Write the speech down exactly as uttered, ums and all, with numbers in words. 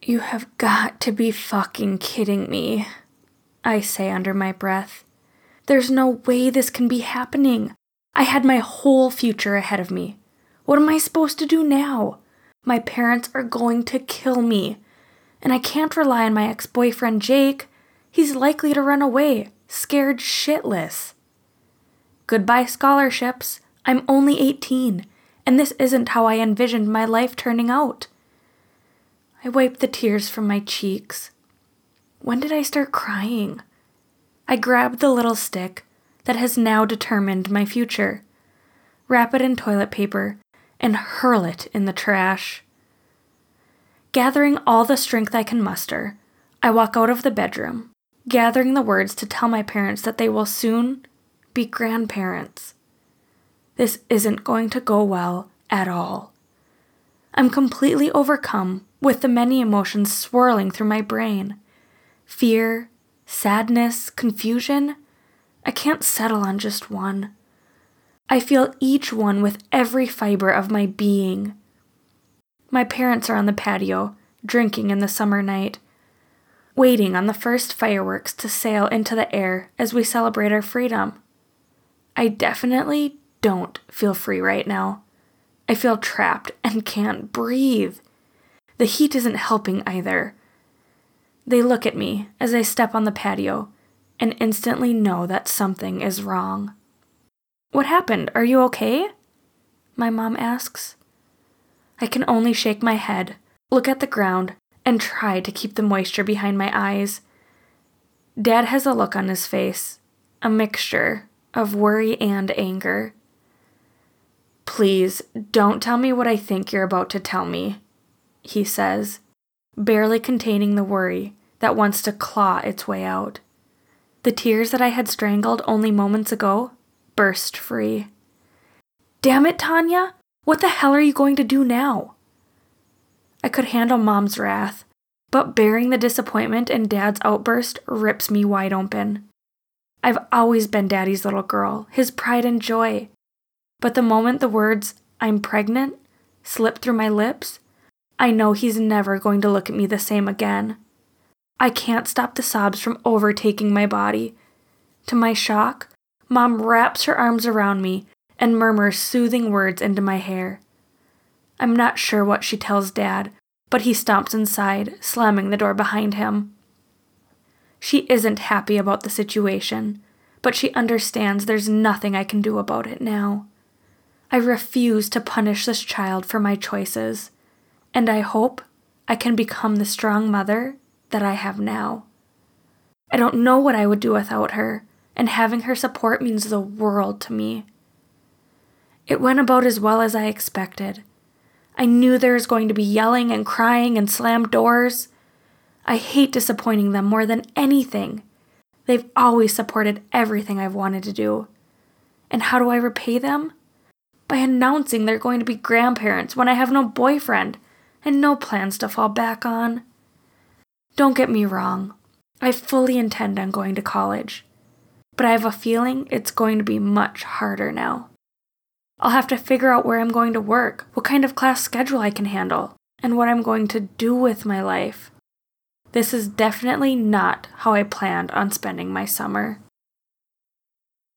You have got to be fucking kidding me, I say under my breath. There's no way this can be happening. I had my whole future ahead of me. What am I supposed to do now? My parents are going to kill me. And I can't rely on my ex-boyfriend Jake. He's likely to run away, scared shitless. Goodbye scholarships. I'm only eighteen, and this isn't how I envisioned my life turning out. I wipe the tears from my cheeks. When did I start crying? I grab the little stick that has now determined my future, wrap it in toilet paper, and hurl it in the trash. Gathering all the strength I can muster, I walk out of the bedroom, gathering the words to tell my parents that they will soon be grandparents. This isn't going to go well at all. I'm completely overcome with the many emotions swirling through my brain. Fear, sadness, confusion. I can't settle on just one. I feel each one with every fiber of my being. My parents are on the patio, drinking in the summer night, waiting on the first fireworks to sail into the air as we celebrate our freedom. I definitely don't feel free right now. I feel trapped and can't breathe. The heat isn't helping either. They look at me as I step on the patio and instantly know that something is wrong. What happened? Are you okay? My mom asks. I can only shake my head, look at the ground, and try to keep the moisture behind my eyes. Dad has a look on his face, a mixture of worry and anger. Please, don't tell me what I think you're about to tell me, he says, barely containing the worry that wants to claw its way out. The tears that I had strangled only moments ago burst free. Damn it, Tanya! What the hell are you going to do now? I could handle Mom's wrath, but bearing the disappointment in Dad's outburst rips me wide open. I've always been Daddy's little girl, his pride and joy. But the moment the words, "I'm pregnant," slip through my lips, I know he's never going to look at me the same again. I can't stop the sobs from overtaking my body. To my shock, Mom wraps her arms around me and murmurs soothing words into my hair. I'm not sure what she tells Dad, but he stomps inside, slamming the door behind him. She isn't happy about the situation, but she understands there's nothing I can do about it now. I refuse to punish this child for my choices, and I hope I can become the strong mother that I have now. I don't know what I would do without her, and having her support means the world to me. It went about as well as I expected. I knew there was going to be yelling and crying and slammed doors. I hate disappointing them more than anything. They've always supported everything I've wanted to do. And how do I repay them? By announcing they're going to be grandparents when I have no boyfriend and no plans to fall back on. Don't get me wrong. I fully intend on going to college. But I have a feeling it's going to be much harder now. I'll have to figure out where I'm going to work, what kind of class schedule I can handle, and what I'm going to do with my life. This is definitely not how I planned on spending my summer.